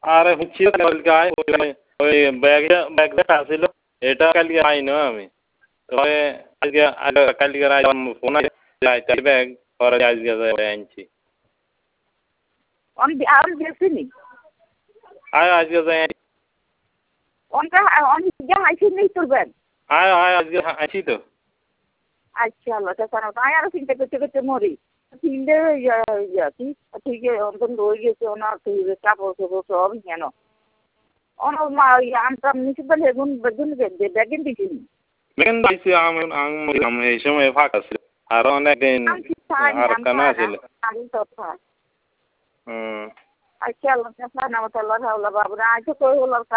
আরে হচ্ছি গায়ে ওই ব্যাগটা ছিল এটা কালকে আই না আমি তবে আজকে কালকে ফোন আছে ব্যাগ পরে আজকে আনছি আর গেছিনি আজকে যাই অনেক হাইছি নেই তোর ব্যাগ আজকে আছি তো আচ্ছা আল্লাহ তাছাড়া তাই আরো চিন্তা করতে করতে মরি তিনটে কি ঠিক অন্তত রয়ে গেছে ওনার কাপড় চোপড় সব কেন আমটা নিচে বেগুন বেগুন বেগুন দিছিনি বেগুন দিছি এই সময় ফাঁকা ছিল আরো অনেক আর কানা ছিল আচ্ছা আল্লাহ তাছাড়া বাবুরা আজ তো কই হলো